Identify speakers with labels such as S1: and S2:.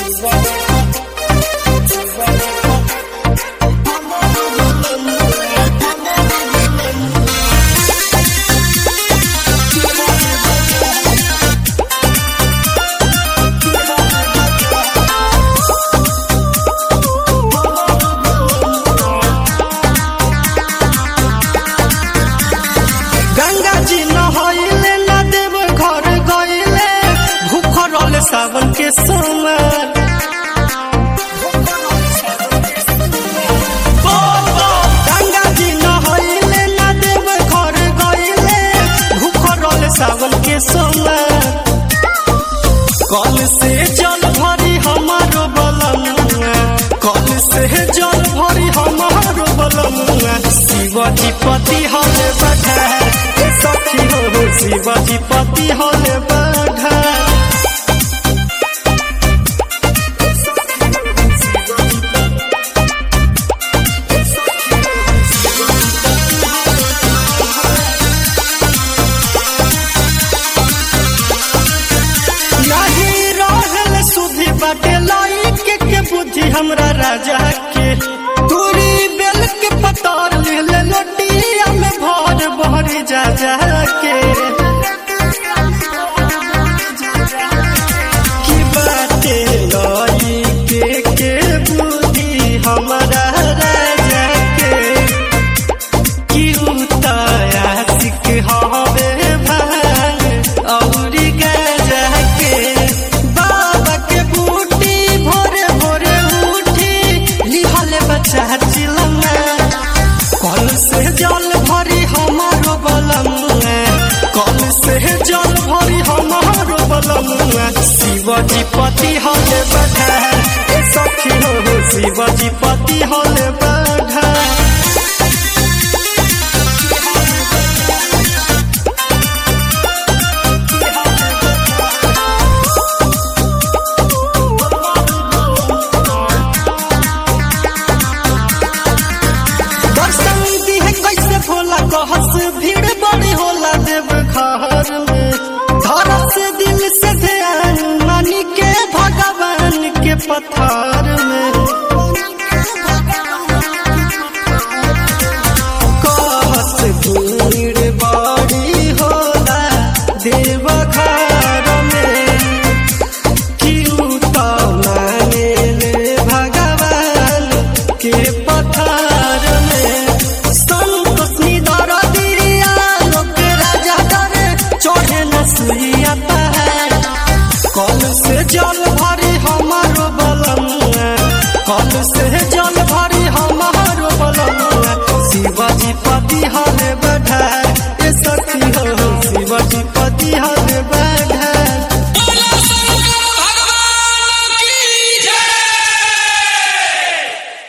S1: सावन के सोमवार गंगा जी नहइले ना देव घर गइले भूख रहले सावन के सोमवार। कल से जल भरी हमारो बलमुआ, कल से जल भरी हमारो बलमुआ। शिवजी पति हले बढ़ार, सखी हो शिवजी पति हले बढ़ार। के बुद्धि हमरा राजा के दूरी बेल के पतार ले लोटिया में भर भर जा जा के की बाटे लाई के बुद्धि हमरा राजा के की उताया सिक हवे भांग औरी गजा के बाबा के बूटी भोरे भोरे उठी लिहले बच्चा चिलंगा। कल से जल भरी हमारो बलमुआ, कल से जल भरी हमारो बलमुआ। शिवजी पति हले बढ़ार, सखी हो शिवजी पति हले बढ़ार। कहस भीड़ बड़ी होला देव घर में, धरा से दिल से ध्यान मानी के भगवान के पथार में। कहस भीड़ बड़ी होला देव घर में, क्यों तो माने ले भगवान के पथार में। कल से जल